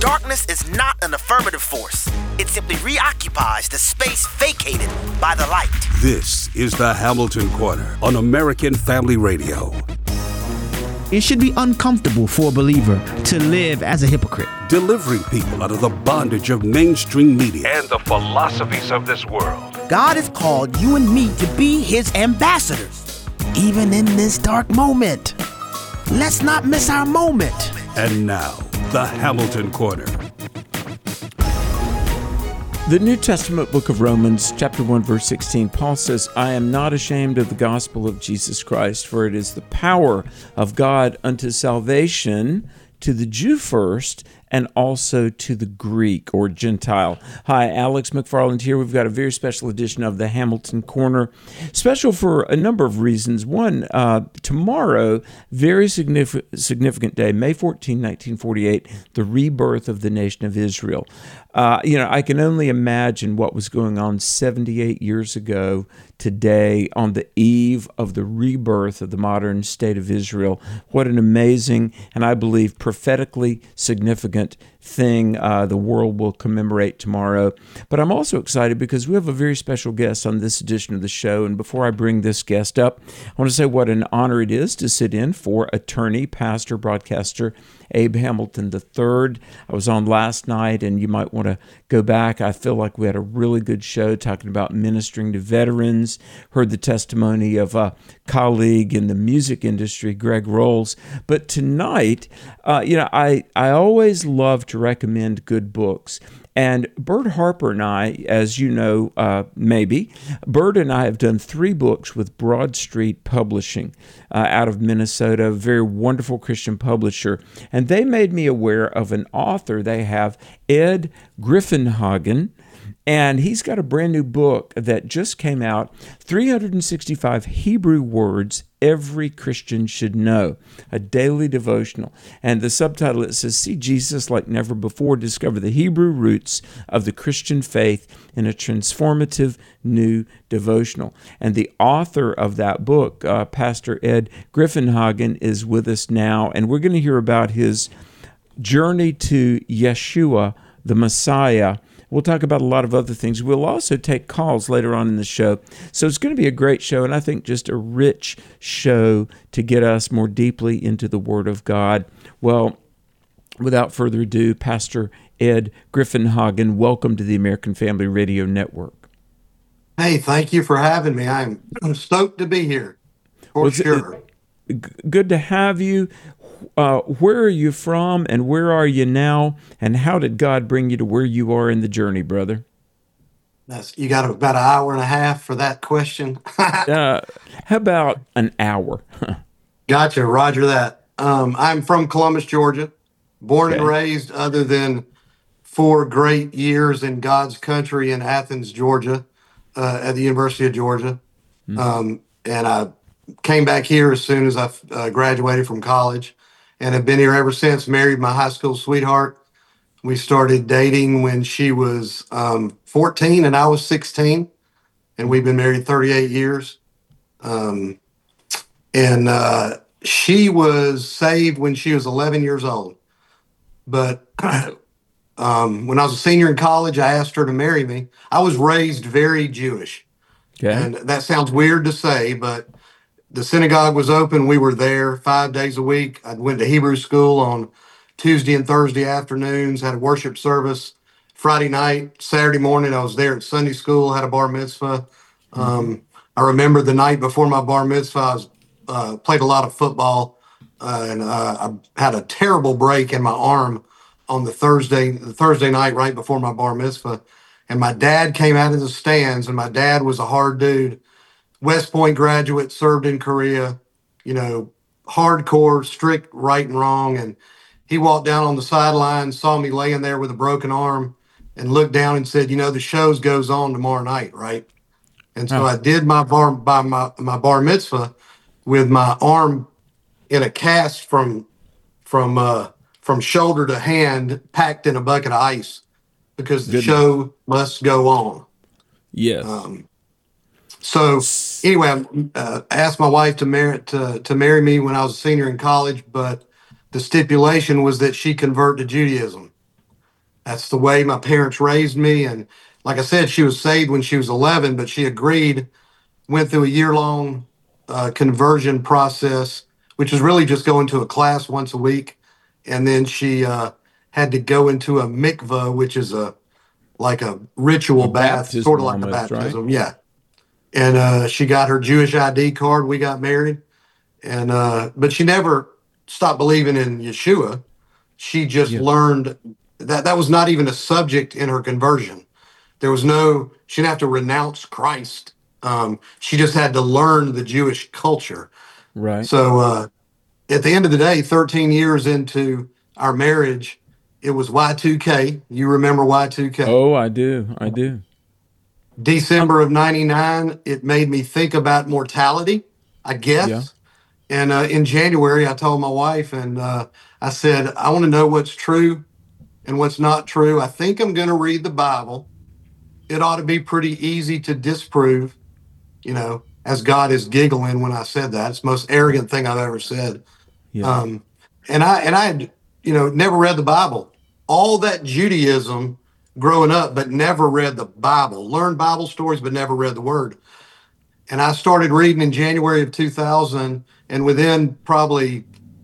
darkness is not an affirmative force. It simply reoccupies the space vacated by the light. This is the Hamilton Corner on American Family Radio. It should be uncomfortable for a believer to live as a hypocrite. Delivering people out of the bondage of mainstream media and the philosophies of this world. God has called you and me to be his ambassadors, even in this dark moment. Let's not miss our moment. And now, the Hamilton Corner. The New Testament book of Romans, chapter 1, verse 16, Paul says, I am not ashamed of the gospel of Jesus Christ, for it is the power of God unto salvation to the Jew first, and also to the Greek or Gentile. Hi, Alex McFarland here. We've got a very special edition of the Hamilton Corner. Special for a number of reasons. One, tomorrow, very significant day, May 14, 1948, the rebirth of the nation of Israel. I can only imagine what was going on 78 years ago today on the eve of the rebirth of the modern state of Israel. What an amazing and I believe prophetically significant thing the world will commemorate tomorrow. But I'm also excited because we have a very special guest on this edition of the show. And before I bring this guest up, I want to say what an honor it is to sit in for attorney, pastor, broadcaster Abe Hamilton III. I was on last night, and you might want to go back. I feel like we had a really good show talking about ministering to veterans. Heard the testimony of a colleague in the music industry, Greg Rolls. But tonight, I always love to recommend good books. And Bert Harper and I, as you know, maybe, Bert and I have done 3 books with Broad Street Publishing out of Minnesota, a very wonderful Christian publisher. And they made me aware of an author they have, Ed Griffenhagen, and he's got a brand new book that just came out, 365 Hebrew Words Every Christian Should Know, a daily devotional. And the subtitle, it says, See Jesus Like Never Before, Discover the Hebrew Roots of the Christian Faith in a Transformative New Devotional. And the author of that book, Pastor Ed Griffenhagen, is with us now, and we're going to hear about his journey to Yeshua, the Messiah. We'll talk about a lot of other things. We'll also take calls later on in the show. So it's going to be a great show, and I think just a rich show to get us more deeply into the Word of God. Well, without further ado, Pastor Ed Griffenhagen, welcome to the American Family Radio Network. Hey, thank you for having me. I'm stoked to be here, for sure. Good to have you. Where are you from, and where are you now, and how did God bring you to where you are in the journey, brother? You got about an hour and a half for that question. How about an hour? Gotcha, roger that. I'm from Columbus, Georgia, born and raised, other than 4 great years in God's country in Athens, Georgia, at the University of Georgia. And I came back here as soon as I graduated from college, and have been here ever since. Married my high school sweetheart. We started dating when she was 14 and I was 16, and we've been married 38 years. She was saved when she was 11 years old. But when I was a senior in college, I asked her to marry me. I was raised very Jewish. Okay. And that sounds weird to say, but the synagogue was open. We were there 5 days a week. I went to Hebrew school on Tuesday and Thursday afternoons, had a worship service Friday night. Saturday morning, I was there at Sunday school, had a bar mitzvah. I remember the night before my bar mitzvah, I played a lot of football, and I had a terrible break in my arm on the Thursday night right before my bar mitzvah. And my dad came out of the stands, and my dad was a hard dude. West Point graduate, served in Korea, hardcore, strict right and wrong. And he walked down on the sideline, saw me laying there with a broken arm, and looked down and said, the shows goes on tomorrow night, right? And so I did my bar mitzvah with my arm in a cast from shoulder to hand, packed in a bucket of ice, because the show must go on. Yes. So anyway, I asked my wife to marry me when I was a senior in college, but the stipulation was that she convert to Judaism. That's the way my parents raised me. And like I said, she was saved when she was 11, but she agreed, went through a year-long conversion process, which is really just going to a class once a week. And then she had to go into a mikvah, which is like a ritual A bath, baptism sort of like a almost, right? baptism. Yeah. And she got her Jewish ID card. We got married. And but she never stopped believing in Yeshua. She just Yeah. learned that was not even a subject in her conversion. There was she didn't have to renounce Christ. She just had to learn the Jewish culture. Right. So at the end of the day, 13 years into our marriage, it was Y2K. You remember Y2K? Oh, I do. I do. December of 99, it made me think about mortality, I guess. Yeah. And in January, I told my wife, and I said, I want to know what's true and what's not true. I think I'm going to read the Bible. It ought to be pretty easy to disprove, as God is giggling when I said that. It's the most arrogant thing I've ever said. Yeah. And I had, never read the Bible. All that Judaism growing up, but never read the Bible. Learned Bible stories, but never read the Word. And I started reading in January of 2000, and within probably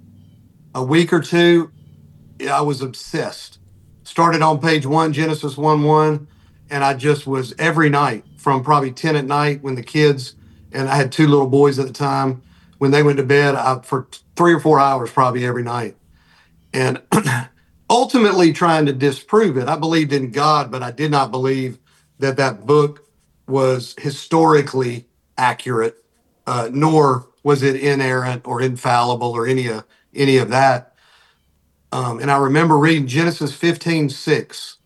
a week or two, I was obsessed. Started on page 1, Genesis 1:1, and I just was every night from probably 10 at night when the kids, and I had 2 little boys at the time, when they went to bed, for 3 or 4 hours probably every night. And ultimately trying to disprove it. I believed in God, but I did not believe that book was historically accurate, nor was it inerrant or infallible or any of that. And I remember reading Genesis 15:6.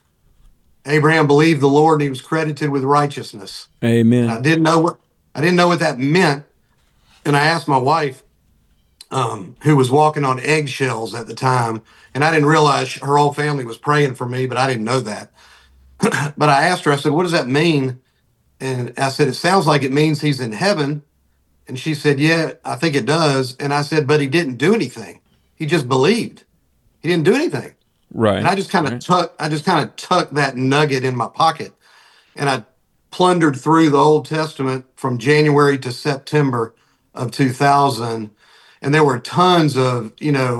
Abraham believed the Lord and he was credited with righteousness. Amen. And I didn't know what that meant. And I asked my wife, who was walking on eggshells at the time, and I didn't realize her whole family was praying for me, but I didn't know that. But I asked her, I said, what does that mean? And I said, it sounds like it means he's in heaven. And she said, yeah, I think it does. And I said, but he didn't do anything. He just believed. He didn't do anything. Right. And I just kind of tucked that nugget in my pocket. And I plundered through the Old Testament from January to September of 2000. And there were tons of,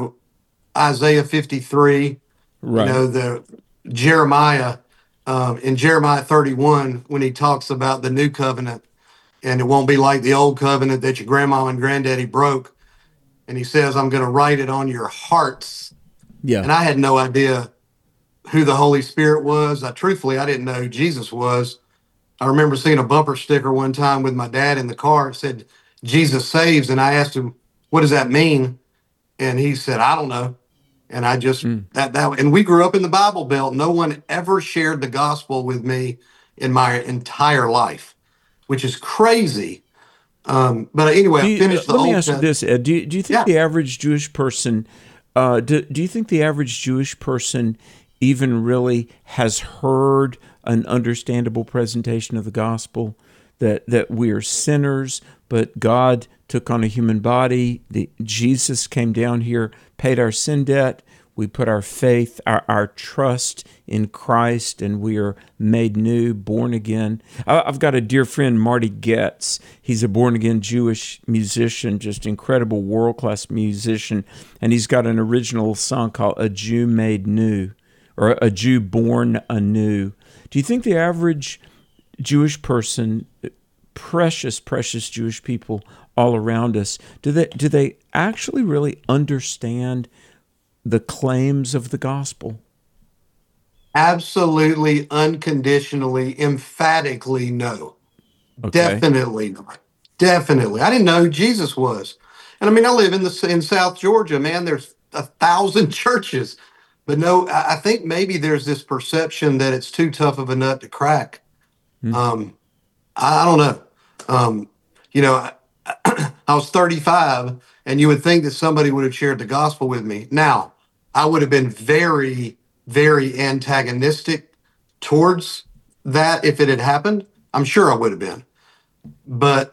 Isaiah 53, Right. the Jeremiah, in Jeremiah 31, when he talks about the new covenant, and it won't be like the old covenant that your grandma and granddaddy broke. And he says, I'm going to write it on your hearts. Yeah. And I had no idea who the Holy Spirit was. Truthfully, I didn't know who Jesus was. I remember seeing a bumper sticker one time with my dad in the car. It said, Jesus saves. And I asked him, what does that mean? And he said, I don't know. And I just, and we grew up in the Bible Belt. No one ever shared the gospel with me in my entire life, which is crazy. But anyway, I finished the Let me Old ask you Testament. this, Ed. Do you think the average Jewish person, do you think the average Jewish person even really has heard an understandable presentation of the gospel? That we are sinners, but God took on a human body. Jesus came down here, paid our sin debt. We put our faith, our trust in Christ, and we are made new, born again. I've got a dear friend, Marty Getz. He's a born-again Jewish musician, just incredible world-class musician, and he's got an original song called A Jew Made New, or A Jew Born Anew. Do you think the average Jewish person, precious Jewish people all around us, do they actually really understand the claims of the gospel? Absolutely, unconditionally, emphatically, no. Okay. Definitely not. Definitely. I didn't know who Jesus was. And I mean, I live in South Georgia, man. There's 1,000 churches. But no, I think maybe there's this perception that it's too tough of a nut to crack. I don't know. I was 35, and you would think that somebody would have shared the gospel with me. Now, I would have been very, very antagonistic towards that if it had happened. I'm sure I would have been. But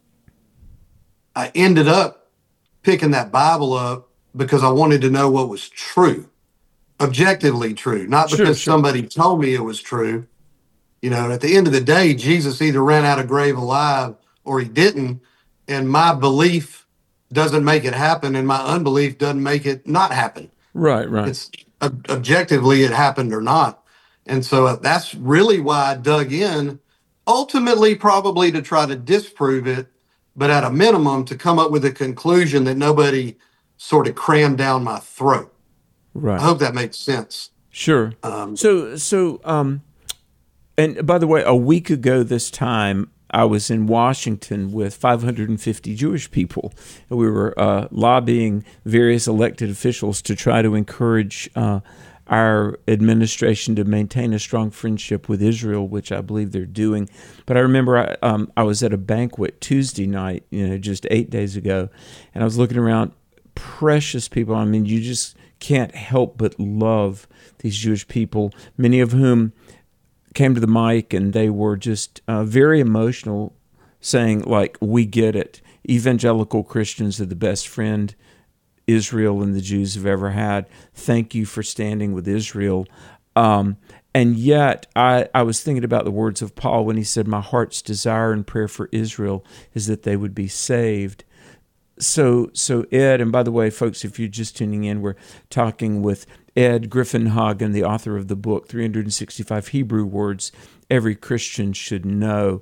I ended up picking that Bible up because I wanted to know what was true. objectively true, not because somebody told me it was true. You know, at the end of the day, Jesus either ran out of grave alive or he didn't. And my belief doesn't make it happen, and my unbelief doesn't make it not happen. Right. It's objectively it happened or not. And so that's really why I dug in, ultimately probably to try to disprove it, but at a minimum to come up with a conclusion that nobody sort of crammed down my throat. Right. I hope that makes sense. Sure. And by the way, a week ago this time, I was in Washington with 550 Jewish people. We were lobbying various elected officials to try to encourage our administration to maintain a strong friendship with Israel, which I believe they're doing. But I remember I was at a banquet Tuesday night, just 8 days ago, and I was looking around, precious people. I mean, you just can't help but love these Jewish people, many of whom came to the mic and they were just very emotional, saying, like, we get it. Evangelical Christians are the best friend Israel and the Jews have ever had. Thank you for standing with Israel. And yet, I was thinking about the words of Paul when he said, my heart's desire and prayer for Israel is that they would be saved. So Ed, and by the way, folks, if you're just tuning in, we're talking with Ed Griffin-Hagen, the author of the book, 365 Hebrew Words Every Christian Should Know.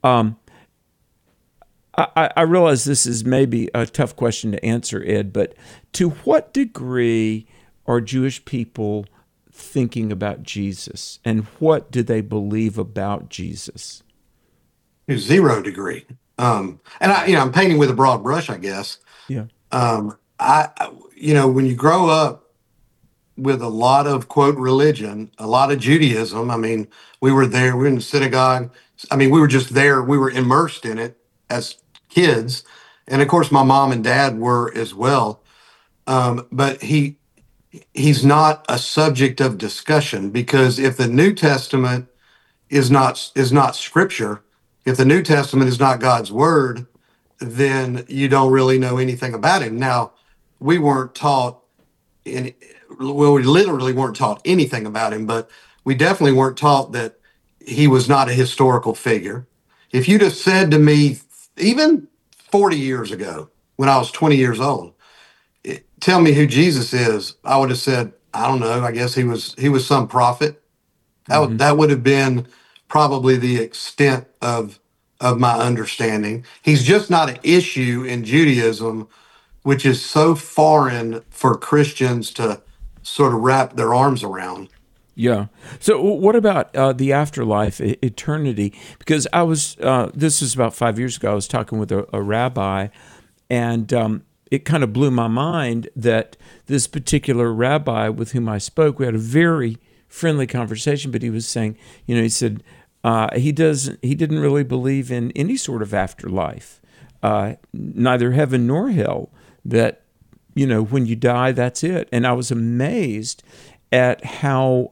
I realize this is maybe a tough question to answer, Ed, but to what degree are Jewish people thinking about Jesus, and what do they believe about Jesus? To 0 degree. And I'm painting with a broad brush, I guess. Yeah. When you grow up with a lot of, quote, religion, a lot of Judaism, I mean, we were there, we were in the synagogue. I mean, we were just there. We were immersed in it as kids. And of course, my mom and dad were as well. But he's not a subject of discussion, because if the New Testament is not scripture, if the New Testament is not God's word, then you don't really know anything about him. Now, we weren't taught we literally weren't taught anything about him, but we definitely weren't taught that he was not a historical figure. If you'd have said to me, even 40 years ago, when I was 20 years old, tell me who Jesus is, I would have said, I don't know, I guess he was some prophet. That would have been probably the extent of my understanding. He's just not an issue in Judaism, which is so foreign for Christians to sort of wrap their arms around. Yeah. So what about the afterlife, eternity? Because I was, this was about 5 years ago, I was talking with a rabbi, and it kind of blew my mind that this particular rabbi with whom I spoke, we had a very friendly conversation, but he was saying, he said he didn't really believe in any sort of afterlife, neither heaven nor hell, that, when you die, that's it. And I was amazed at how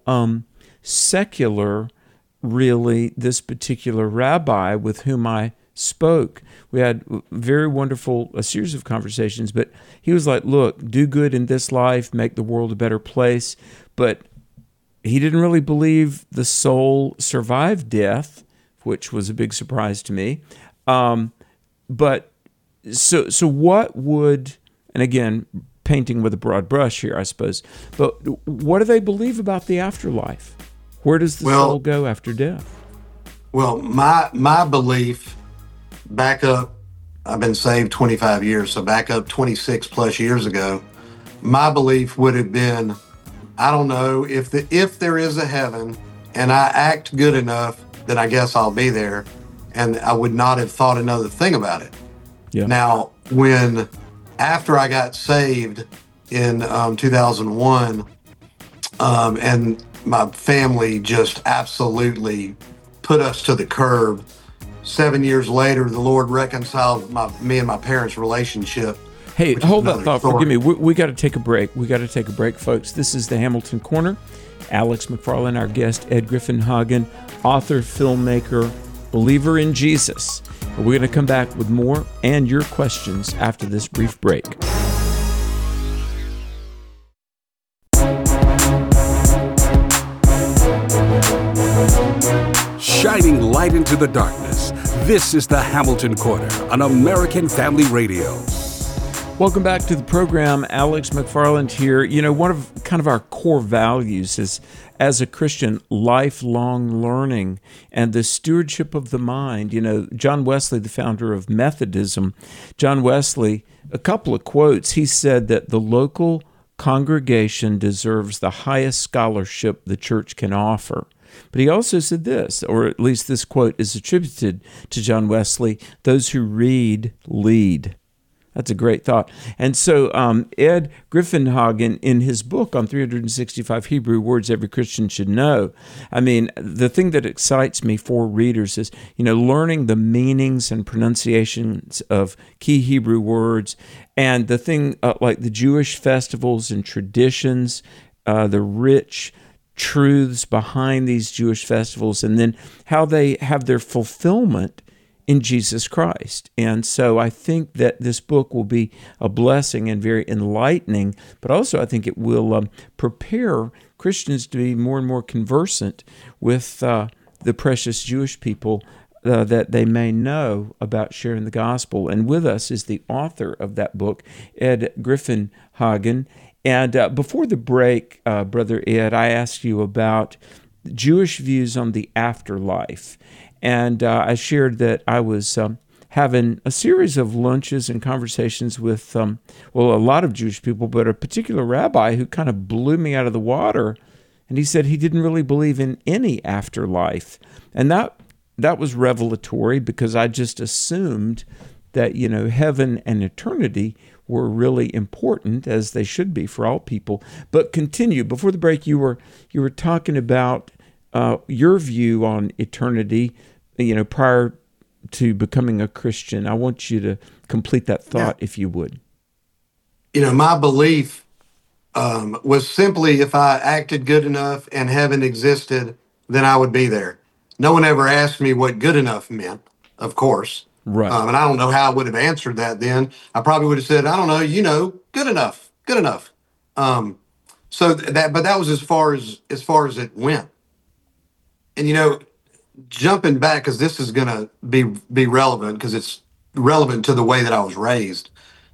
secular really this particular rabbi with whom I spoke. We had a series of conversations, but he was like, look, do good in this life, make the world a better place. But he didn't really believe the soul survived death, which was a big surprise to me. But so what would, and again, painting with a broad brush here, I suppose, but what do they believe about the afterlife? Where does the soul go after death? Well, my belief, back up, I've been saved 25 years, so back up 26 plus years ago, my belief would have been, I don't know, if there is a heaven and I act good enough, then I guess I'll be there, and I would not have thought another thing about it. Yeah. Now, after I got saved in 2001, and my family just absolutely put us to the curb, 7 years later, the Lord reconciled me and my parents' relationship. Hey, hold that thought. Forgive me. We got to take a break. Folks. This is the Hamilton Corner. Alex McFarland, our guest, Ed Griffin-Hagen, author, filmmaker, believer in Jesus. We're going to come back with more and your questions after this brief break. light into the darkness. This is the Hamilton Corner on American Family Radio. Welcome back to the program. Alex McFarland here. You know, one of kind of our core values is, as a Christian, lifelong learning and the stewardship of the mind. You know, John Wesley, the founder of Methodism, John Wesley, a couple of quotes. He said that the local congregation deserves the highest scholarship the church can offer. But he also said this, or at least this quote is attributed to John Wesley: those who read, lead. That's a great thought. And so Ed Griffenhagen, in his book on 365 Hebrew words every Christian should know, I mean, the thing that excites me for readers is, you know, learning the meanings and pronunciations of key Hebrew words, and the thing like the Jewish festivals and traditions, the rich truths behind these Jewish festivals, and then how they have their fulfillment in Jesus Christ. And so I think that this book will be a blessing and very enlightening, but also I think it will prepare Christians to be more and more conversant with the precious Jewish people that they may know about sharing the gospel. And with us is the author of that book, Ed Griffenhagen. And before the break, Brother Ed, I asked you about Jewish views on the afterlife. And I shared that I was having a series of lunches and conversations with, a lot of Jewish people, but a particular rabbi who kind of blew me out of the water. And he said he didn't really believe in any afterlife. And that was revelatory, because I just assumed that, you know, heaven and eternity were really important, as they should be for all people. But continue. Before the break, you were talking about your view on eternity, you know, prior to becoming a Christian. I want you to complete that thought, if you would. You know, my belief was simply, if I acted good enough and heaven existed, then I would be there. No one ever asked me what good enough meant, of course. Right. And I don't know how I would have answered that then. I probably would have said, I don't know, you know, good enough. But that was as far as it went. And, you know, jumping back, because this is going to be relevant, because it's relevant to the way that I was raised.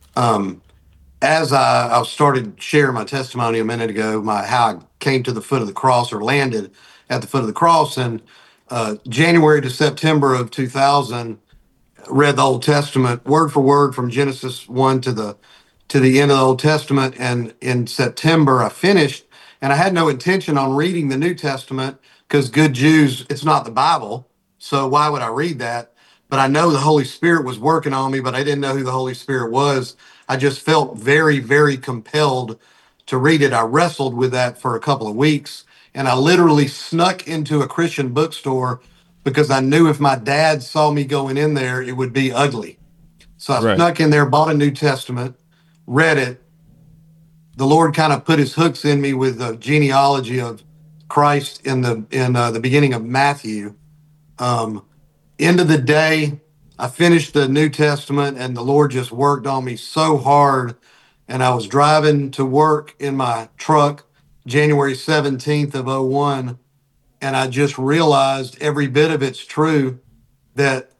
As I started sharing my testimony a minute ago, how I came to the foot of the cross, or landed at the foot of the cross, and January to September of 2000, read the Old Testament word for word from Genesis 1 to the end of the Old Testament. And in September, I finished, and I had no intention on reading the New Testament, because good Jews, it's not the Bible, so why would I read that? But I know the Holy Spirit was working on me, but I didn't know who the Holy Spirit was. I just felt very, very compelled to read it. I wrestled with that for a couple of weeks, and I literally snuck into a Christian bookstore, because I knew if my dad saw me going in there, it would be ugly. So I snuck in there, bought a New Testament, read it. The Lord kind of put his hooks in me with the genealogy of Christ in the beginning of Matthew. End of the day, I finished the New Testament, and the Lord just worked on me so hard. And I was driving to work in my truck January 17th of 01, and I just realized every bit of it's true, that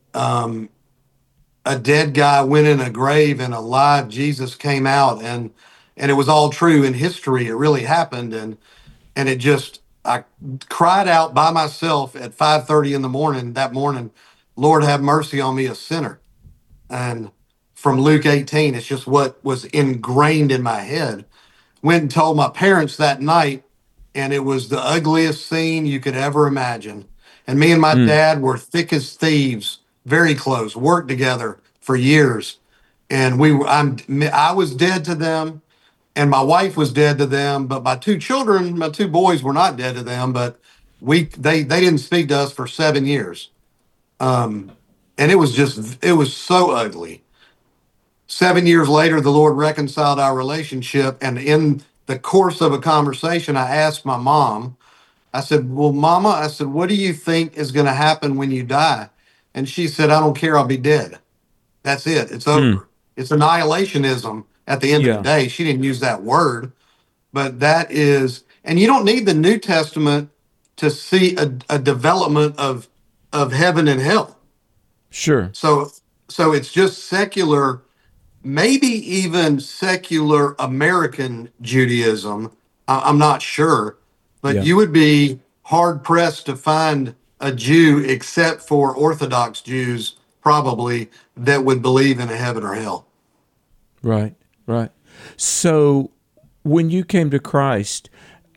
a dead guy went in a grave and a live Jesus came out, and it was all true in history. It really happened. And it just, I cried out by myself at 5:30 in the morning that morning, Lord, have mercy on me, a sinner. And from Luke 18, it's just what was ingrained in my head. Went and told my parents that night, and it was the ugliest scene you could ever imagine. And me and my dad were thick as thieves, very close, worked together for years. And I was dead to them, and my wife was dead to them, but my two children, my two boys, were not dead to them, but they didn't speak to us for 7 years. And it was so ugly. 7 years later, the Lord reconciled our relationship, and in the course of a conversation, I asked my mom, I said, well, Mama, I said, what do you think is going to happen when you die? And she said, I don't care, I'll be dead. That's it. It's over. It's annihilationism at the end of the day. She didn't use that word, but that is, and you don't need the New Testament to see a development of of heaven and hell. Sure. So it's just secular, maybe even secular American Judaism. I'm not sure, but Yeah. you would be hard pressed to find a Jew, except for Orthodox Jews, probably, that would believe in a heaven or hell. Right, right. So when you came to Christ,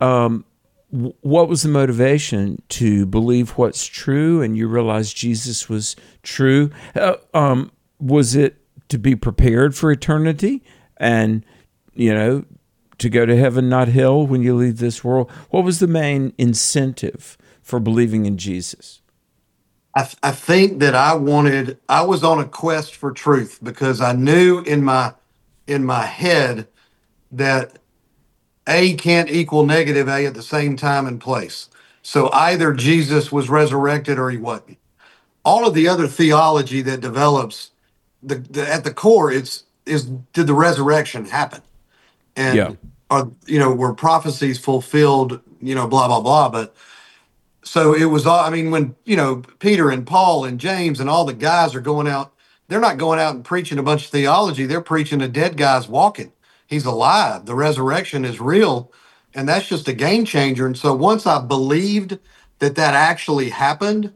what was the motivation to believe what's true and you realized Jesus was true? Was it to be prepared for eternity and, to go to heaven, not hell, when you leave this world? What was the main incentive for believing in Jesus? I think that I was on a quest for truth, because I knew in my head that A can't equal negative A at the same time and place. So either Jesus was resurrected or he wasn't. All of the other theology that develops, at the core, is did the resurrection happen? Yeah. And were prophecies fulfilled, blah, blah, blah. But so it was all, I mean, when, Peter and Paul and James and all the guys are going out, they're not going out and preaching a bunch of theology. They're preaching a dead guy's walking. He's alive. The resurrection is real. And that's just a game changer. And so once I believed that actually happened,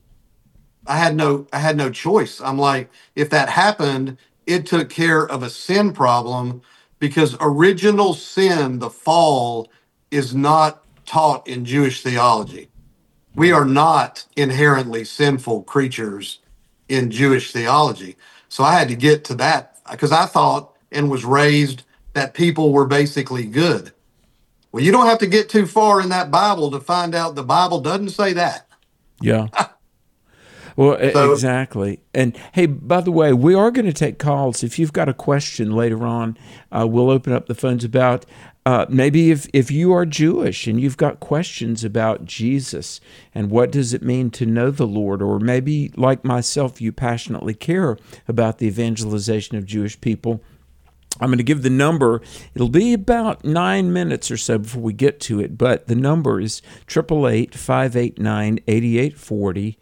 I had no choice. I'm like, if that happened, it took care of a sin problem, because original sin, the fall, is not taught in Jewish theology. We are not inherently sinful creatures in Jewish theology. So I had to get to that, because I thought and was raised that people were basically good. Well, you don't have to get too far in that Bible to find out the Bible doesn't say that. Yeah. Well, So- exactly. And hey, by the way, we are going to take calls. If you've got a question later on, we'll open up the phones about maybe if you are Jewish and you've got questions about Jesus and what does it mean to know the Lord, or maybe like myself, you passionately care about the evangelization of Jewish people. I'm going to give the number. It'll be about 9 minutes or so before we get to it, but the number is 888-589-8840.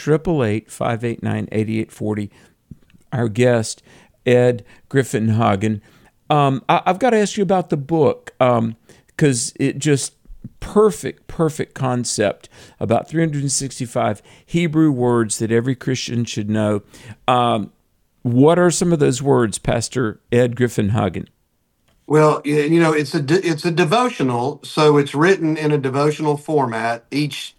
888-589-8840. Our guest, Ed Griffenhagen. I've got to ask you about the book, because it just perfect concept about 365 Hebrew words that every Christian should know. What are some of those words, Pastor Ed Griffenhagen? Well, it's a devotional, so it's written in a devotional format. Each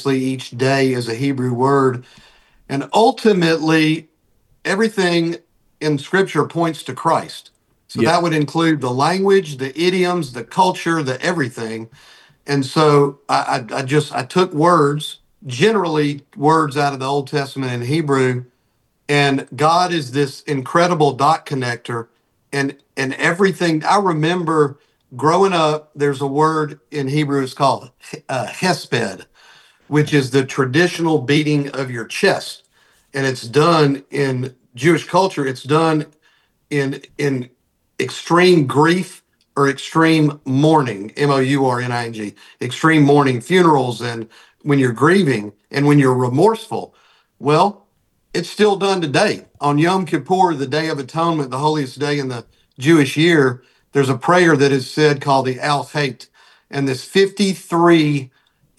day is a Hebrew word, and ultimately everything in Scripture points to Christ. So Yeah. that would include the language, the idioms, the culture, the everything. And so I took words, generally words out of the Old Testament in Hebrew, and God is this incredible dot connector, and everything. I remember growing up, there's a word in Hebrew, it's called hesped, which is the traditional beating of your chest. And it's done in Jewish culture, it's done in extreme grief or extreme mourning, mourning, extreme mourning, funerals, and when you're grieving and when you're remorseful. Well, it's still done today. On Yom Kippur, the Day of Atonement, the holiest day in the Jewish year, there's a prayer that is said called the Al Hait. And this 53,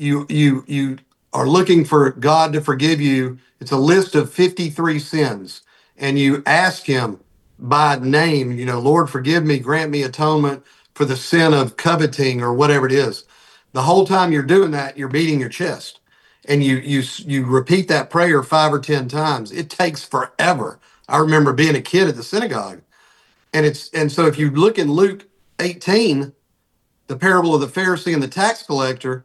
you are looking for God to forgive you. It's a list of 53 sins. And you ask him by name, Lord, forgive me, grant me atonement for the sin of coveting or whatever it is. The whole time you're doing that, you're beating your chest. And you repeat that prayer 5 or 10 times. It takes forever. I remember being a kid at the synagogue. And so if you look in Luke 18, the parable of the Pharisee and the tax collector,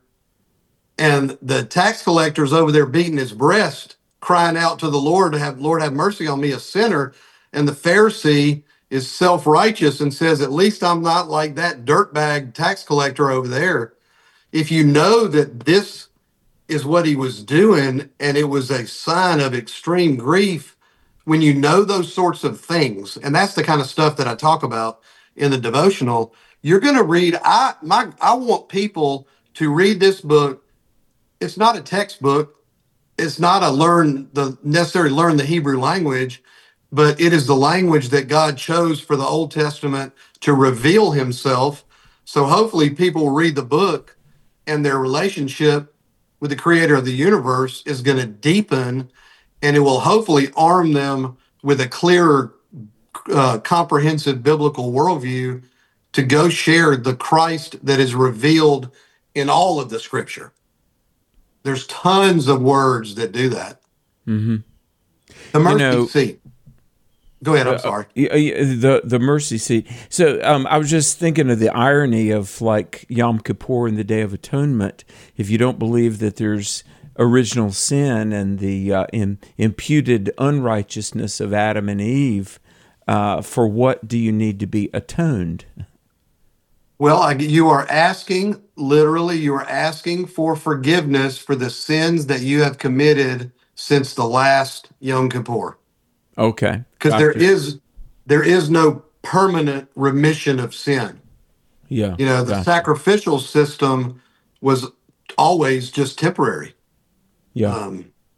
and the tax collector's over there beating his breast, crying out to the Lord to Lord, have mercy on me, a sinner. And the Pharisee is self-righteous and says, at least I'm not like that dirtbag tax collector over there. If you know that this is what he was doing, and it was a sign of extreme grief, when you know those sorts of things, and that's the kind of stuff that I talk about in the devotional, you're going to read. I want people to read this book. It's not a textbook. it's not necessarily learn the Hebrew language, but it is the language that God chose for the Old Testament to reveal himself. So hopefully people will read the book and their relationship with the creator of the universe is going to deepen, and it will hopefully arm them with a clearer, comprehensive biblical worldview to go share the Christ that is revealed in all of the scripture. There's tons of words that do that. Mm-hmm. The mercy seat. Go ahead. I'm sorry. The mercy seat. So I was just thinking of the irony of like Yom Kippur and the Day of Atonement. If you don't believe that there's original sin and the imputed unrighteousness of Adam and Eve, for what do you need to be atoned? Well, you are asking for forgiveness for the sins that you have committed since the last Yom Kippur. Okay. Because there is no permanent remission of sin. Yeah. The sacrificial system was always just temporary. Yeah.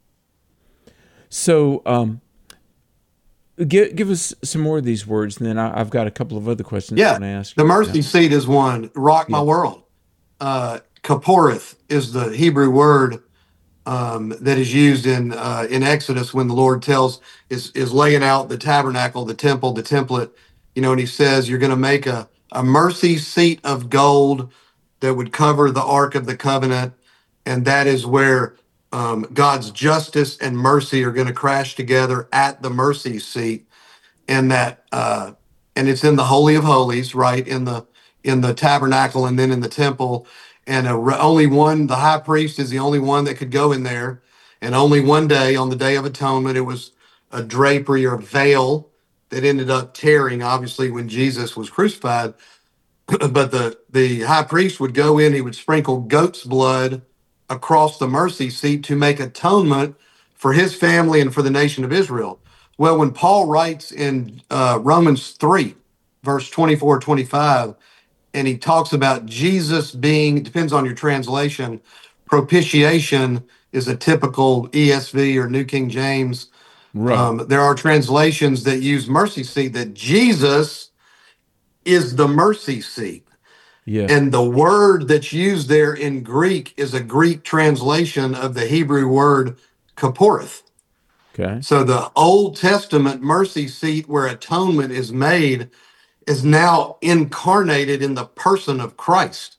Give us some more of these words, and then I've got a couple of other questions I want to ask you. The mercy seat is one. Rock my world. Kaporeth is the Hebrew word that is used in Exodus when the Lord is laying out the tabernacle, the temple, the template, and he says, you're going to make a mercy seat of gold that would cover the Ark of the Covenant. And that is where God's justice and mercy are going to crash together at the mercy seat. And and it's in the Holy of Holies, right? In the tabernacle and then in the temple. And the high priest is the only one that could go in there. And only one day, on the Day of Atonement, it was a drapery or veil that ended up tearing, obviously, when Jesus was crucified. But the high priest would go in, he would sprinkle goat's blood across the mercy seat to make atonement for his family and for the nation of Israel. Well, when Paul writes in Romans 3, verse 24, 25, and he talks about Jesus being, depends on your translation, propitiation is a typical ESV or New King James. Right. There are translations that use mercy seat, that Jesus is the mercy seat. Yeah. And the word that's used there in Greek is a Greek translation of the Hebrew word kaporeth. Okay. So the Old Testament mercy seat where atonement is made is now incarnated in the person of Christ.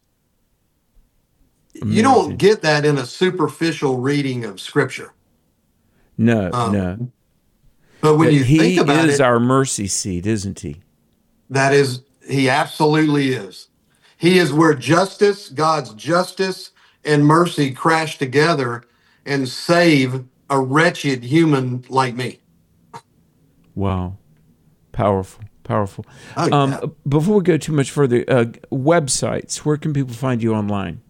Amazing. You don't get that in a superficial reading of Scripture. No. But when you think about it, he is our mercy seat, isn't he? He absolutely is. He is where God's justice and mercy crash together and save a wretched human like me. Wow. Powerful. Oh, yeah. Before we go too much further, websites, where can people find you online?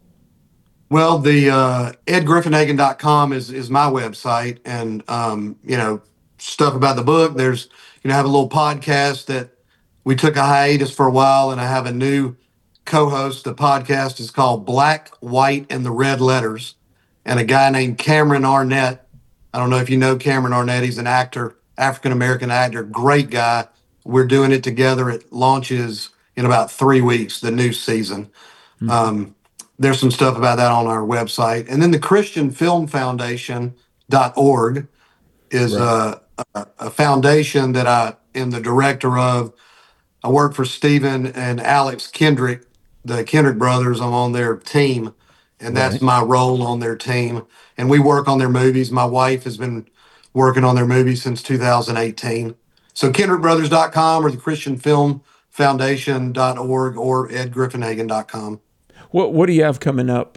Well, the edgriffenhagen.com is my website, and stuff about the book. There's I have a little podcast that we took a hiatus for a while, and I have a new co-host. The podcast is called Black, White, and the Red Letters, and a guy named Cameron Arnett. I don't know if you know Cameron Arnett. He's an actor, African-American actor, great guy. We're doing it together. It launches in about 3 weeks, the new season. Mm-hmm. There's some stuff about that on our website. And then the Christian Film Foundation.org is a foundation that I am the director of. I work for Stephen and Alex Kendrick, the Kendrick brothers. I'm on their team, and that's my role on their team. And we work on their movies. My wife has been working on their movies since 2018. So KendrickBrothers.com or the Christian Film Foundation.org or edgriffenhagen.com. What do you have coming up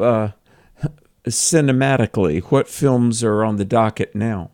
cinematically? What films are on the docket now?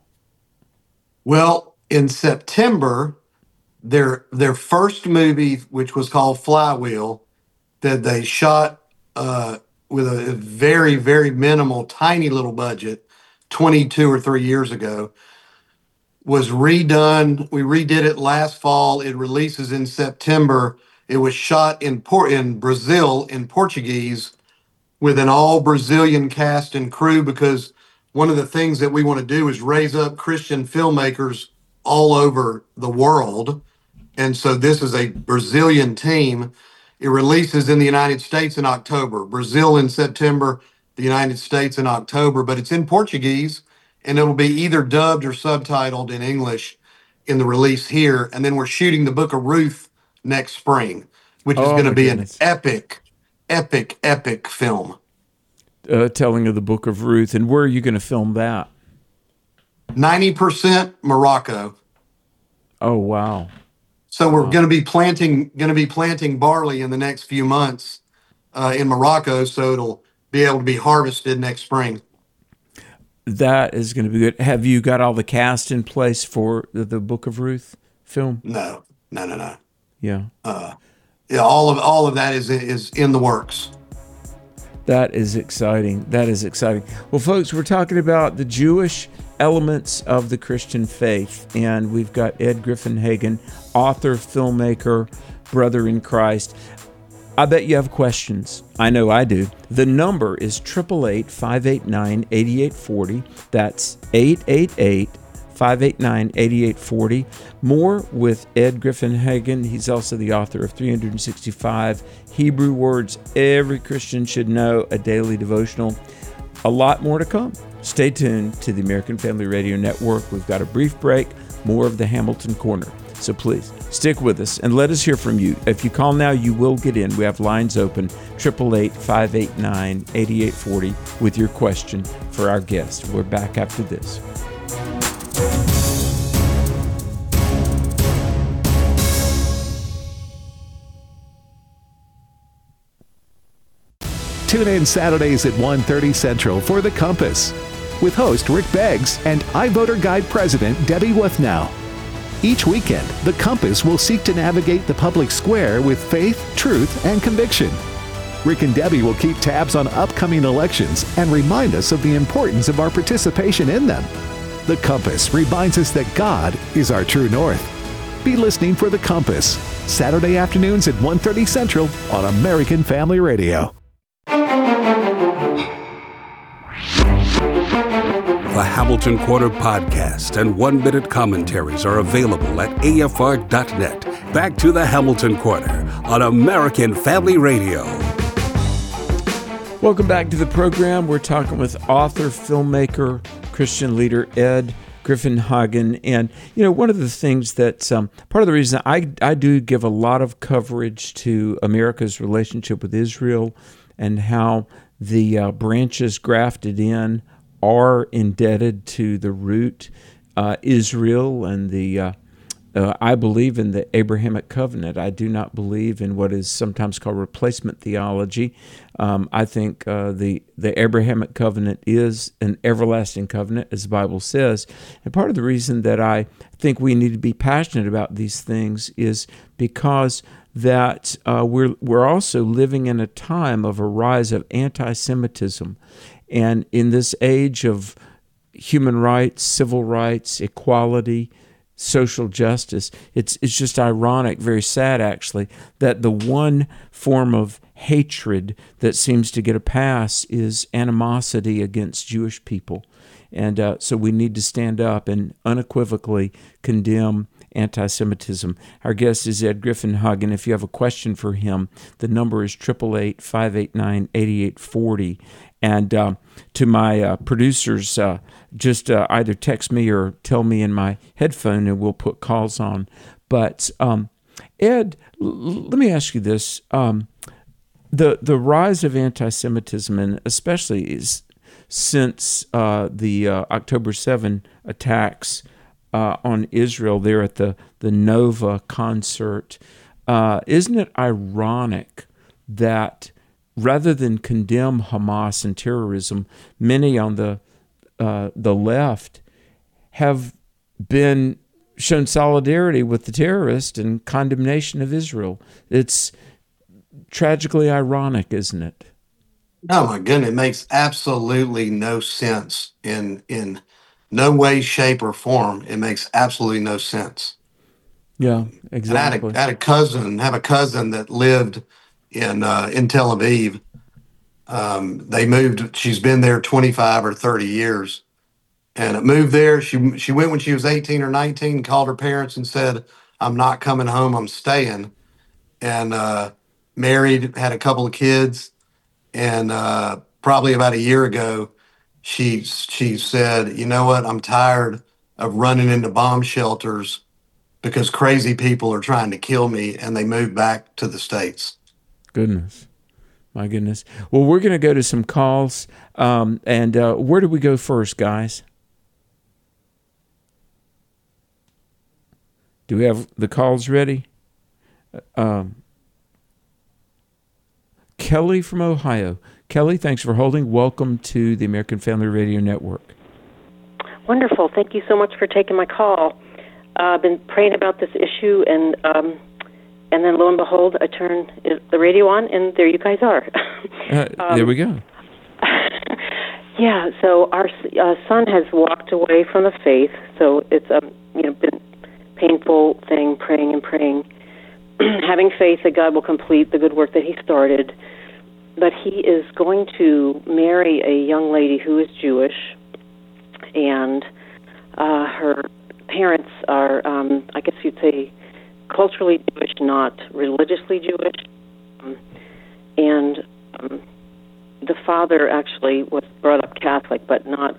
Well, in September, their first movie, which was called Flywheel, that they shot with a very, very minimal, tiny little budget 22 or 3 years ago, was redone. We redid it last fall. It releases in September. It was shot in Brazil, in Portuguese, with an all Brazilian cast and crew, because one of the things that we want to do is raise up Christian filmmakers all over the world. And so this is a Brazilian team. It releases in the United States in October, Brazil in September, the United States in October, but it's in Portuguese, and it'll be either dubbed or subtitled in English in the release here. And then we're shooting the Book of Ruth next spring, which is going to be an epic film. Telling of the Book of Ruth. And where are you going to film that? 90% Morocco. Oh, wow. So we're going to be planting barley in the next few months in Morocco, so it'll be able to be harvested next spring. That is going to be good. Have you got all the cast in place for the Book of Ruth film? No. Yeah. Yeah, all of that is in the works. That is exciting. Well, folks, we're talking about the Jewish elements of the Christian faith, and we've got Ed Griffin-Hagen, author, filmmaker, brother in Christ. I bet you have questions. I know I do. The number is 888-589-8840. That's 888-589-8840. More with Ed Griffin-Hagen. He's also the author of 365 Hebrew Words Every Christian Should Know, a daily devotional. A lot more to come. Stay tuned to the American Family Radio Network. We've got a brief break, more of the Hamilton Corner. So please stick with us and let us hear from you. If you call now, you will get in. We have lines open, 888-589-8840 with your question for our guest. We're back after this. Tune in Saturdays at 1:30 Central for The Compass with host Rick Beggs and iVoter Guide President Debbie Wuthnow. Each weekend, The Compass will seek to navigate the public square with faith, truth, and conviction. Rick and Debbie will keep tabs on upcoming elections and remind us of the importance of our participation in them. The Compass reminds us that God is our true north. Be listening for The Compass, Saturday afternoons at 1:30 Central on American Family Radio. The Hamilton Corner podcast and 1-minute commentaries are available at afr.net. Back to the Hamilton Corner on American Family Radio. Welcome back to the program. We're talking with author, filmmaker, Christian leader Ed Griffin-Hagen. And, you know, one of the things that's part of the reason I do give a lot of coverage to America's relationship with Israel and how the branches grafted in are indebted to the root, Israel, and the I believe in the Abrahamic covenant. I do not believe in what is sometimes called replacement theology. I think the Abrahamic covenant is an everlasting covenant, as the Bible says. And part of the reason that I think we need to be passionate about these things is because that we're also living in a time of a rise of anti-Semitism. And in this age of human rights, civil rights, equality, social justice, it's just ironic, very sad actually, that the one form of hatred that seems to get a pass is animosity against Jewish people. And so we need to stand up and unequivocally condemn anti-Semitism. Our guest is Ed Griffin-Hagen. If you have a question for him, the number is 888-589-8840. And to my producers, just either text me or tell me in my headphone, and we'll put calls on. But Ed, let me ask you this: the rise of anti-Semitism, and especially is since the October 7 attacks on Israel there at the Nova concert, isn't it ironic that rather than condemn Hamas and terrorism, many on the left have been shown solidarity with the terrorists and condemnation of Israel? It's tragically ironic, isn't it? Oh my goodness, it makes absolutely no sense in no way, shape, or form. It makes absolutely no sense. Yeah, exactly. I have a cousin that lived in Tel Aviv. They moved. She's been there 25 or 30 years. and moved there. She went when she was 18 or 19, called her parents and said, "I'm not coming home. I'm staying." And married, had a couple of kids, and probably about a year ago, she said, "You know what? I'm tired of running into bomb shelters because crazy people are trying to kill me," and they moved back to the States. Goodness. My goodness. Well, we're going to go to some calls. And where do we go first, guys? Do we have the calls ready? Kelly from Ohio. Kelly, thanks for holding. Welcome to the American Family Radio Network. Wonderful. Thank you so much for taking my call. I've been praying about this issue, and then lo and behold, I turn the radio on, and there you guys are. There we go. Yeah. So our son has walked away from the faith. So it's been a painful thing, praying and praying, having faith that God will complete the good work that He started. But he is going to marry a young lady who is Jewish, and her parents are, I guess you'd say, culturally Jewish, not religiously Jewish. And the father actually was brought up Catholic, but not,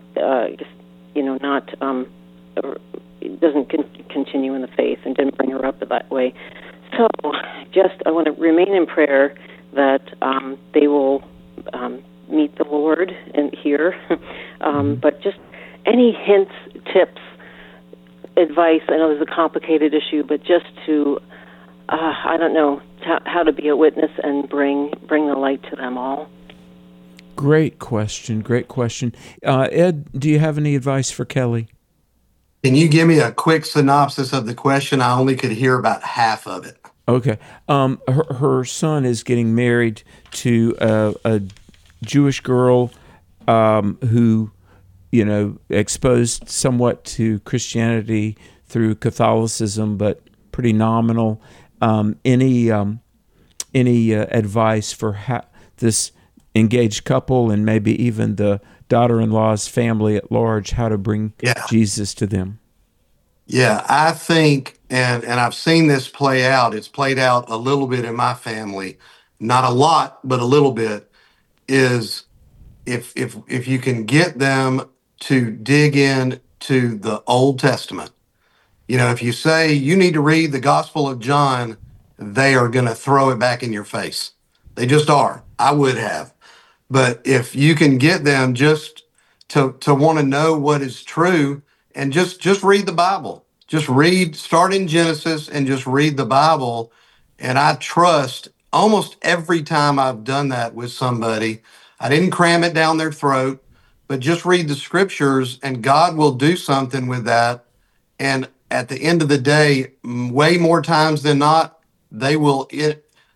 doesn't continue in the faith and didn't bring her up that way. So I want to remain in prayer that they will meet the Lord and hear. But just any hints, tips, advice. I know there's a complicated issue, but just to, I don't know, how to be a witness and bring the light to them all. Great question. Ed, do you have any advice for Kelly? Can you give me a quick synopsis of the question? I only could hear about half of it. Okay. Her son is getting married to a Jewish girl who, exposed somewhat to Christianity through Catholicism, but pretty nominal. Any advice for this engaged couple and maybe even the daughter-in-law's family at large, how to bring Jesus to them? Yeah, I think, and I've seen this play out. It's played out a little bit in my family, not a lot, but a little bit. Is if you can get them to dig in to the Old Testament, if you say you need to read the Gospel of John, they are going to throw it back in your face. They just are. I would have, but if you can get them just to want to know what is true. And just read the Bible. Start in Genesis and just read the Bible. And I trust almost every time I've done that with somebody, I didn't cram it down their throat, but just read the scriptures and God will do something with that. And at the end of the day, way more times than not, the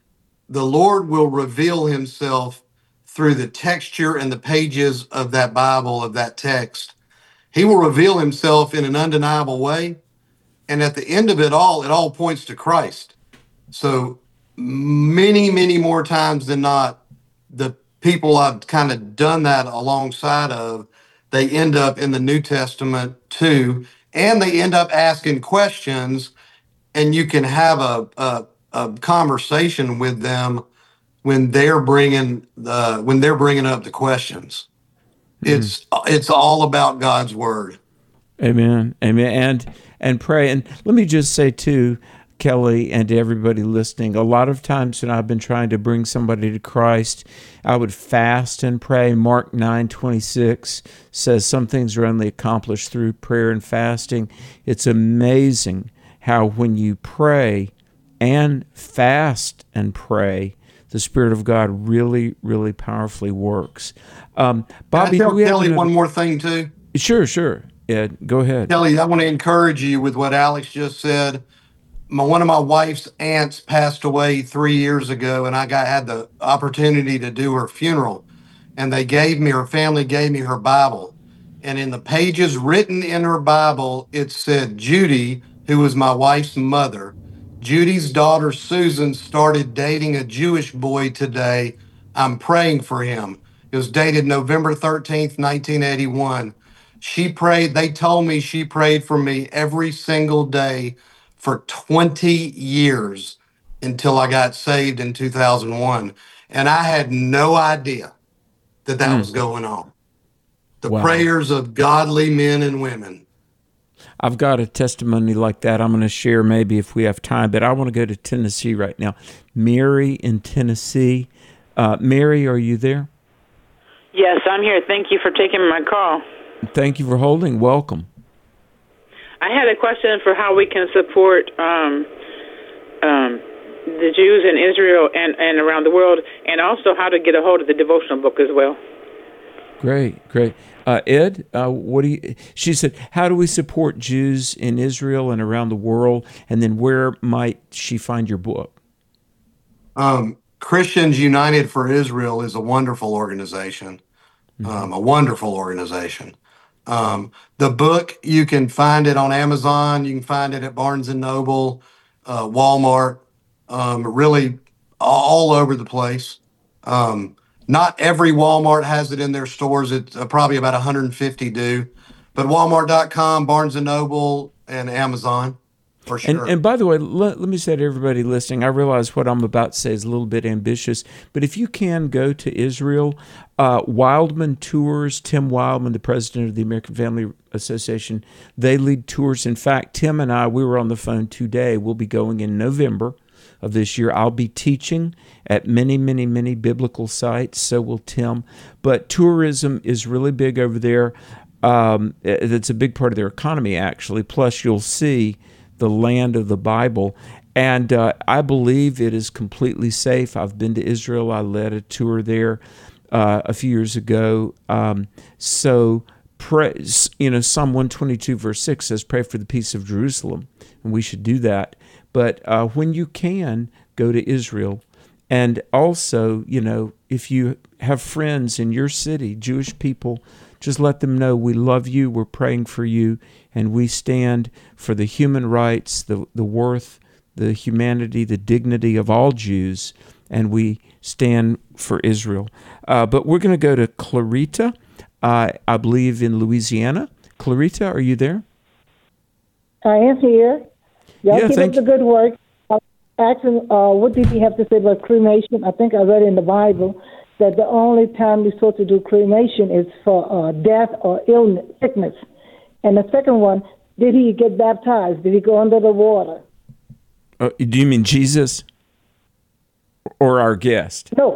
Lord will reveal Himself through the texture and the pages of that Bible, of that text. He will reveal Himself in an undeniable way. And at the end of it all points to Christ. So many, many more times than not, the people I've kind of done that alongside of, they end up in the New Testament too. And they end up asking questions, and you can have a conversation with them when they're bringing up the questions. It's all about God's word. Amen. And pray. And let me just say too, Kelly, and to everybody listening, a lot of times when I've been trying to bring somebody to Christ, I would fast and pray. Mark 9:26 says some things are only accomplished through prayer and fasting. It's amazing how when you pray and fast and pray, the Spirit of God really, really powerfully works. Bobby, can I tell Kelly one more thing too? Sure. Ed, go ahead. Kelly, I want to encourage you with what Alex just said. One of my wife's aunts passed away 3 years ago, and I had the opportunity to do her funeral. And her family gave me her Bible. And in the pages written in her Bible, it said, Judy, who was my wife's mother, Judy's daughter Susan started dating a Jewish boy today. I'm praying for him. It was dated November 13th, 1981. She prayed, they told me she prayed for me every single day for 20 years until I got saved in 2001. And I had no idea that that was going on. The Wow. prayers of godly men and women. I've got a testimony like that I'm going to share maybe if we have time, but I want to go to Tennessee right now. Mary in Tennessee. Mary, are you there? Yes, I'm here. Thank you for taking my call. Thank you for holding. Welcome. I had a question for how we can support the Jews in Israel and around the world, and also how to get a hold of the devotional book as well. Great. Ed, what do you? She said, "How do we support Jews in Israel and around the world?" And then, where might she find your book? Christians United for Israel is a wonderful organization. A wonderful organization. The book, you can find it on Amazon. You can find it at Barnes and Noble, Walmart, really all over the place. Not every Walmart has it in their stores. It's probably about 150 do. But Walmart.com, Barnes and Noble, and Amazon, for sure. And by the way, let me say to everybody listening, I realize what I'm about to say is a little bit ambitious, but if you can go to Israel, Wildman Tours, Tim Wildman, the president of the American Family Association, they lead tours. In fact, Tim and I, we were on the phone today. We'll be going in November of this year. I'll be teaching at many, many, many biblical sites, so will Tim. But tourism is really big over there. It's a big part of their economy, actually. Plus, you'll see the land of the Bible. And I believe it is completely safe. I've been to Israel. I led a tour there a few years ago. So pray, Psalm 122 verse 6 says, "Pray for the peace of Jerusalem," and we should do that. But when you can, go to Israel. And also, if you have friends in your city, Jewish people, just let them know we love you, we're praying for you, and we stand for the human rights, the worth, the humanity, the dignity of all Jews, and we stand for Israel. But we're going to go to Clarita, I believe in Louisiana. Clarita, are you there? I am here. Y'all keep up the good work. Asking, what did he have to say about cremation? I think I read in the Bible that the only time you're supposed to do cremation is for death or illness, sickness. And the second one, did he get baptized? Did he go under the water? Do you mean Jesus or our guest? No,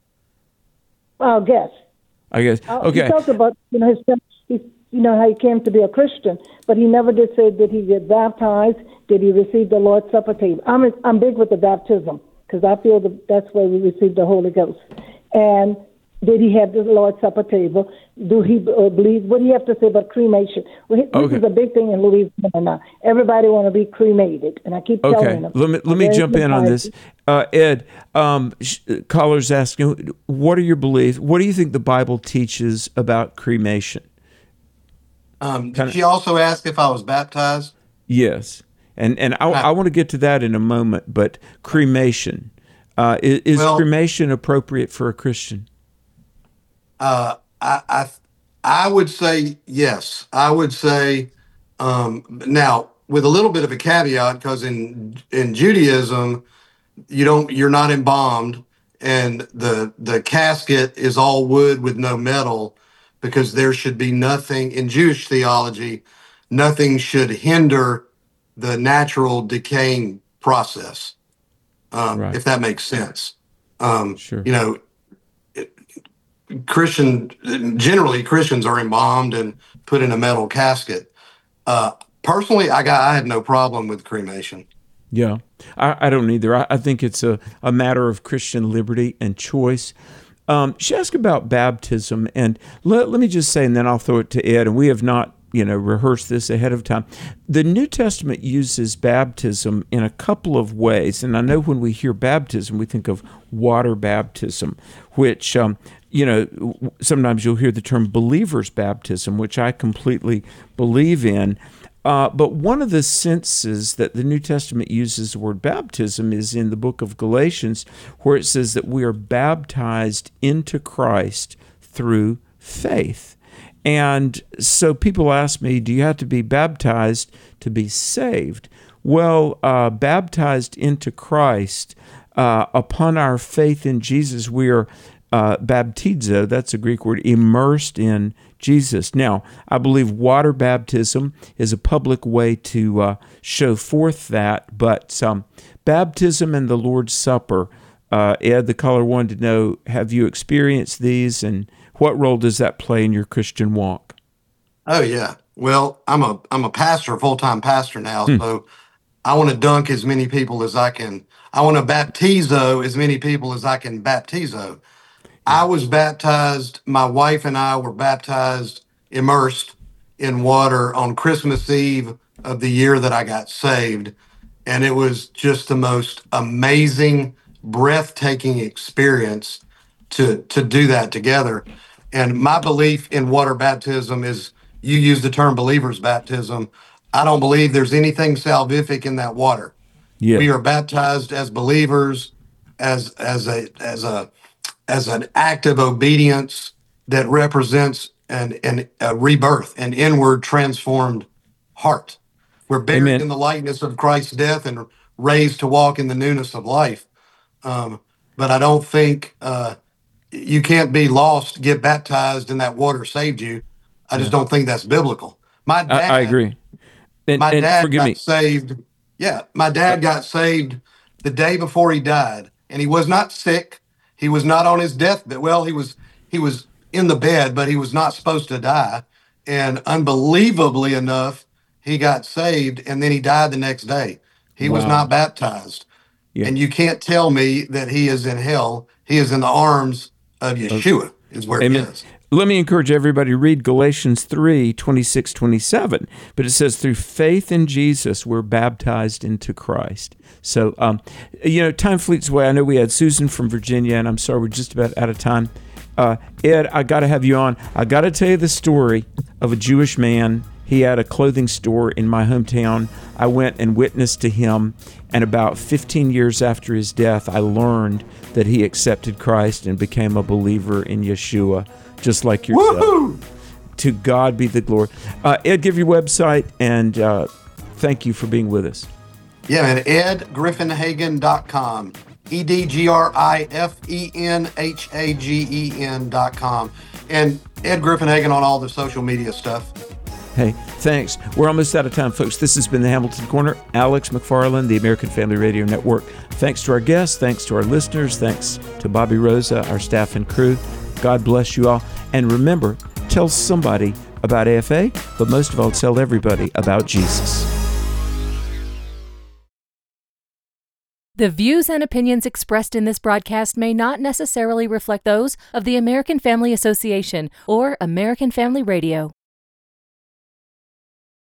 our guest. I guess. Okay. He talked about how he came to be a Christian, but he never did say, did he get baptized? Did he receive the Lord's Supper table? I'm big with the baptism because I feel that's where we receive the Holy Ghost. And did he have the Lord's Supper table? Do he believe? What do you have to say about cremation? Well, this is a big thing in Louisiana now. Everybody want to be cremated, and I keep telling them. Let me jump in on this. Ed, caller's asking, what are your beliefs? What do you think the Bible teaches about cremation? Did she also ask if I was baptized? Yes. And I want to get to that in a moment, but cremation. Is cremation appropriate for a Christian? I would say yes. I would say now with a little bit of a caveat, because in Judaism you're not embalmed, and the casket is all wood with no metal, because there should be nothing in Jewish theology. Nothing should hinder the natural decaying process. Right. If that makes sense. Sure. Generally Christians are embalmed and put in a metal casket. Personally, I had no problem with cremation. Yeah, I don't either. I think it's a matter of Christian liberty and choice. She asked about baptism, and let me just say, and then I'll throw it to Ed, and we have not rehearse this ahead of time. The New Testament uses baptism in a couple of ways, and I know when we hear baptism, we think of water baptism, which, sometimes you'll hear the term believer's baptism, which I completely believe in. But one of the senses that the New Testament uses the word baptism is in the book of Galatians, where it says that we are baptized into Christ through faith. And so people ask me, do you have to be baptized to be saved? Well, baptized into Christ, upon our faith in Jesus, we are baptizo, that's a Greek word, immersed in Jesus. Now, I believe water baptism is a public way to show forth that, but baptism and the Lord's Supper, Ed, the caller wanted to know, have you experienced these, and what role does that play in your Christian walk? Oh yeah. Well, I'm a pastor, full-time pastor now, so I want to dunk as many people as I can. I want to baptizo as many people as I can baptizo. I was baptized, my wife and I were baptized, immersed in water on Christmas Eve of the year that I got saved. And it was just the most amazing, breathtaking experience to do that together. And my belief in water baptism is, you use the term believer's baptism. I don't believe there's anything salvific in that water. Yeah. We are baptized as believers, as an act of obedience that represents a rebirth, an inward transformed heart. We're buried in the likeness of Christ's death and raised to walk in the newness of life. But I don't think you can't be lost, get baptized, and that water saved you. I just don't think that's biblical. My dad, I agree. My dad got saved. Yeah, my dad got saved the day before he died, and he was not sick. He was not on his deathbed. Well, he was in the bed, but he was not supposed to die. And unbelievably enough, he got saved, and then he died the next day. He was not baptized. Yeah. And you can't tell me that he is in hell. He is in the arms of Yeshua, is where he is. Let me encourage everybody to read Galatians 3, 26, 27. But it says, through faith in Jesus, we're baptized into Christ. So, time fleets away. I know we had Susan from Virginia, and I'm sorry, we're just about out of time. Ed, I got to have you on. I got to tell you the story of a Jewish man. He had a clothing store in my hometown. I went and witnessed to him, and about 15 years after his death, I learned that he accepted Christ and became a believer in Yeshua, just like yourself. Woo-hoo! To God be the glory. Ed, give your website, and thank you for being with us. Yeah, man, edgriffinhagen.com. EDGRIFENHAGEN.com. And Ed Griffinhagen on all the social media stuff. Hey, thanks. We're almost out of time, folks. This has been the Hamilton Corner. Alex McFarland, the American Family Radio Network. Thanks to our guests. Thanks to our listeners. Thanks to Bobby Rosa, our staff and crew. God bless you all. And remember, tell somebody about AFA, but most of all, tell everybody about Jesus. The views and opinions expressed in this broadcast may not necessarily reflect those of the American Family Association or American Family Radio.